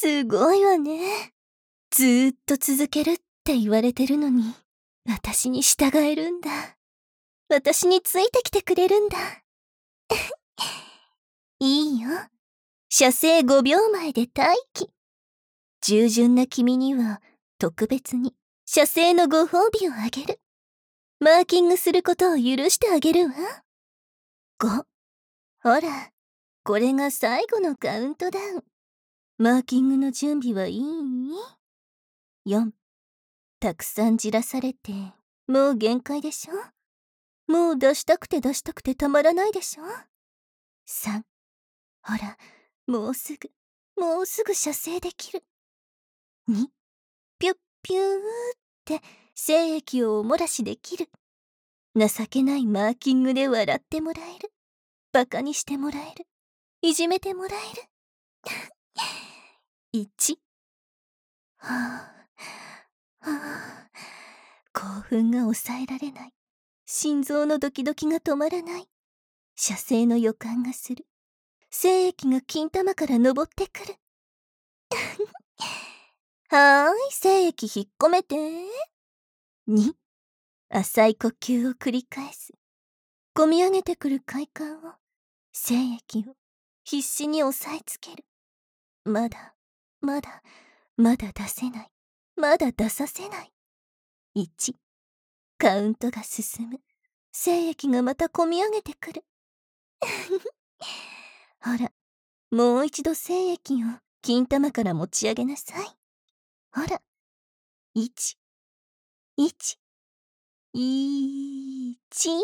すごいわね。ずーっと続けるって言われてるのに、私に従えるんだ。私についてきてくれるんだ。いいよ。射精5秒前で待機。従順な君には、特別に、射精のご褒美をあげる。マーキングすることを許してあげるわ。5。ほら、これが最後のカウントダウン。マーキングの準備はいい？ 4。たくさんじらされて、もう限界でしょ？もう出したくてたまらないでしょ？ 3。ほら、もうすぐ射精できる。2。ピュッピューって精液をおもらしできる。情けないマーキングで笑ってもらえる。バカにしてもらえる。いじめてもらえる。1。はぁ、はぁ。興奮が抑えられない。心臓のドキドキが止まらない。射精の予感がする。精液が金玉から昇ってくる。はーい、精液引っ込めて。2、浅い呼吸を繰り返す。込み上げてくる快感を、精液を必死に押さえつける。まだ出せない。まだ出させない。1、カウントが進む。精液がまた込み上げてくる。ほら、もう一度精液を金玉から持ち上げなさい。ほら、1、1、1。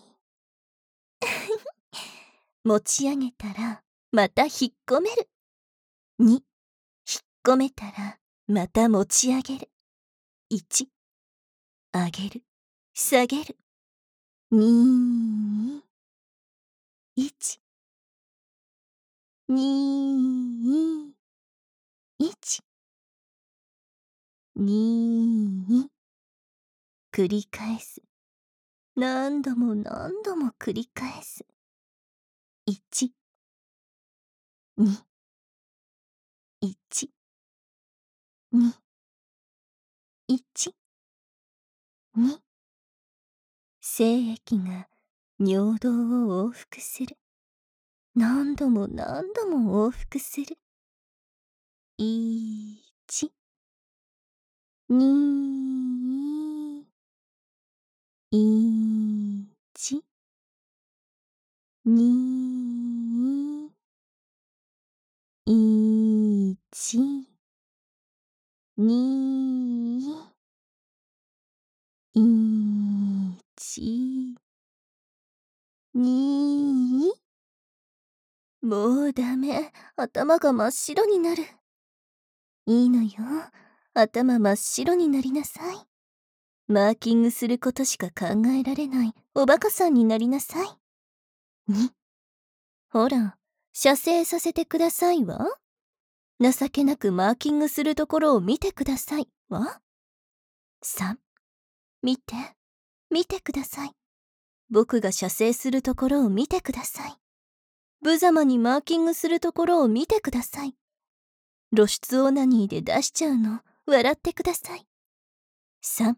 持ち上げたら、また引っ込める。2、引っ込めたら、また持ち上げる。1、上げる、下げる。2、1、2、1、2、繰り返す。何度も繰り返す。1、2、1、2、1、2。精液が尿道を往復する。何度も往復する。1、2、1、2、1、2、1、2。もうダメ。頭が真っ白になる。いいのよ。頭真っ白になりなさい。マーキングすることしか考えられないおバカさんになりなさい。2、ほら、射精させてくださいわ。情けなくマーキングするところを見てくださいわ。3、見てください。僕が射精するところを見てください。無様にマーキングするところを見てください。露出オナニーで出しちゃうの、笑ってください。3、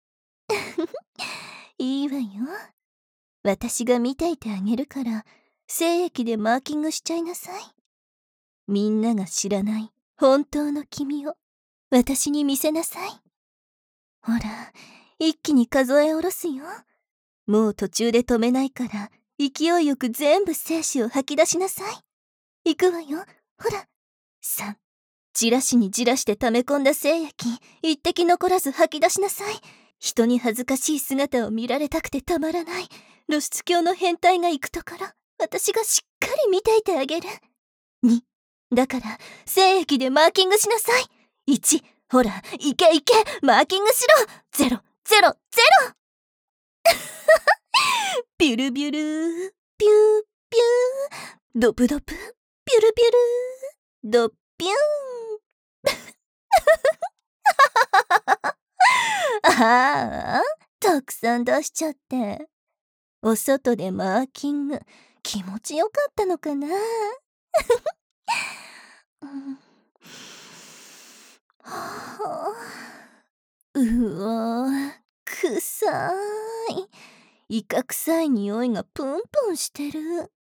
いいわよ。私が見ていてあげるから、精液でマーキングしちゃいなさい。みんなが知らない本当の君を私に見せなさい。ほら、一気に数え下ろすよ。もう途中で止めないから、勢いよく全部精子を吐き出しなさい。行くわよ。ほら。3、じらしにじらして溜め込んだ精液、一滴残らず吐き出しなさい。人に恥ずかしい姿を見られたくてたまらない露出狂の変態が行くところ、私がしっかり見ていてあげる。2、だから精液でマーキングしなさい。1、ほら、いけマーキングしろ。0、0、0。ビュルビュル、ピューピュー、ドプドプ、ピュルピュル、ドッピューン。ああ、たくさん出しちゃって。お外でマーキング、気持ちよかったのかな。うん、 うわー、臭い。イカ臭い匂いがプンプンしてる。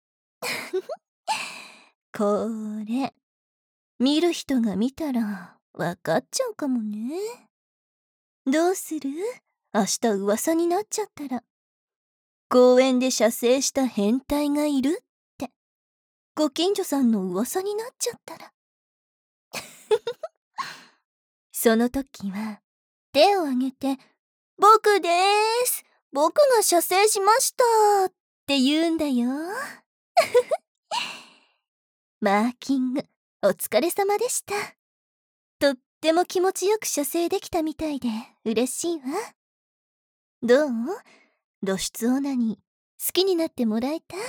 これ、見る人が見たらわかっちゃうかもね。どうする？明日噂になっちゃったら。公園で射精した変態がいるって、ご近所さんの噂になっちゃったら。その時は、手を挙げて、僕でーす。僕が射精しましたって言うんだよ。マーキング、お疲れ様でした。とっても気持ちよく射精できたみたいで嬉しいわ。どう？露出オナニー、好きになってもらえた？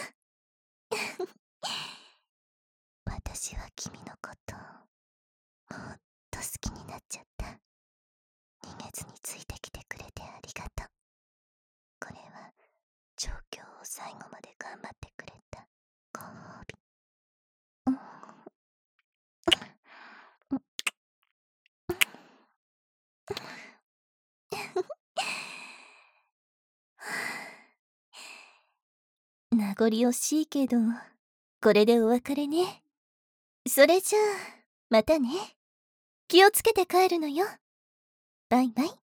私は君のこともっと好きになっちゃった。逃げずについてきてくれてありがとう。これは状況を最後まで頑張ってくれたご褒美。名残惜しいけど、これでお別れね。それじゃあ、またね。気をつけて帰るのよ。バイバイ。